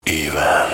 ایون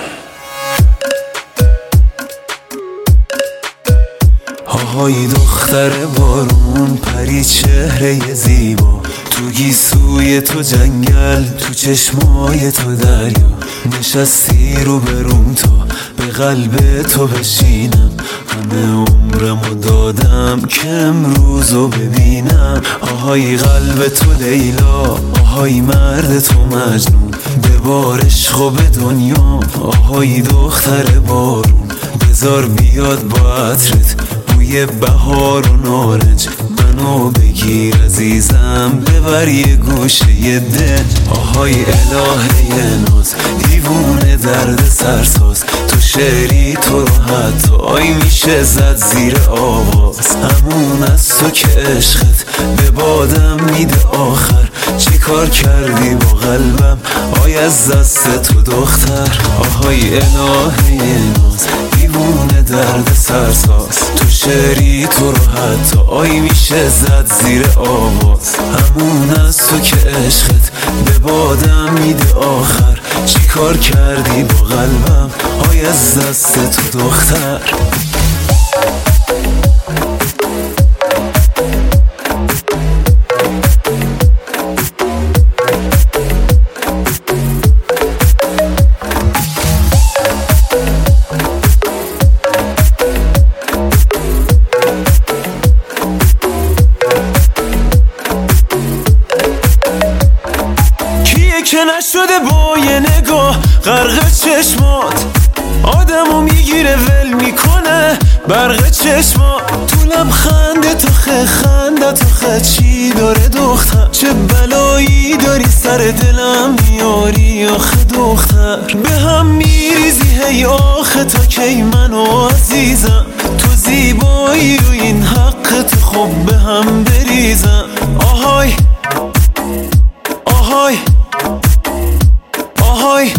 آهای دختر بارون، پری چهره زیبا، تو گیسوی تو جنگل، تو چشمای تو دریا، نشستی رو بروم تا به قلب تو بشینم. همه عمرمو دادم که امروزو ببینم. آهای قلب تو لیلا، آهای مرد تو مجنون، ببار عشق و به دنیا. آهای دختر بارون، بذار بیاد با عطرت بوی بهار و نارنج، منو بگیر عزیزم ببر یه گوشه دل. آهای الهه ناز، دیوونه درد سرساز، تو شعری تو رو حتی میشه زد زیر آواز. همون از تو که عشقت به بادم میده آخر، چی کار کردی با قلبم آی از دست تو دختر. آهای الهه ناز، دیوونه درد سرساز، تو شعری تو رو حتی میشه زد زیر آواز. همون از تو که عشقت به بادم میده آخر، چی کار کردی با قلبم آی از دست تو دختر. که نشده با یه نگاه غرق چشمات، آدمو میگیره ول میکنه برق چشمات. طولم خنده تو خنده تو چی داره دختر، چه بلایی داری سر دلم میاری آخه دختر. به هم میریزی هی آخه تا کی منو عزیزم، تو زیبایی و این حقت خب به هم بریزم. آهای آهای آهای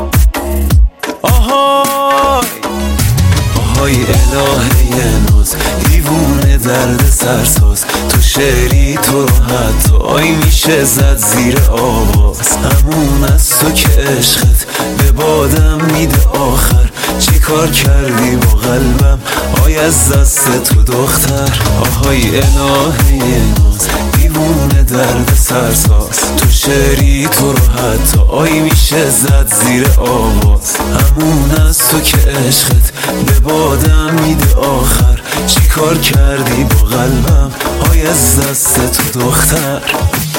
آهای آهای الهه ناز، دیوونه درد سرساز، تو شعری تو رو حتی میشه زد زیر آواز. همون از تو که عشقت به بادم میده آخر، چی کار کردی با قلبم آی از دست تو دختر. آهای الهه ناز، دیوونه درد سرساز، تو شعری تو رو حتی میشه زد زیر آواز. همون از تو که عشقت به بادم میده آخر، چی کار کردی با قلبم آی از دست تو دختر.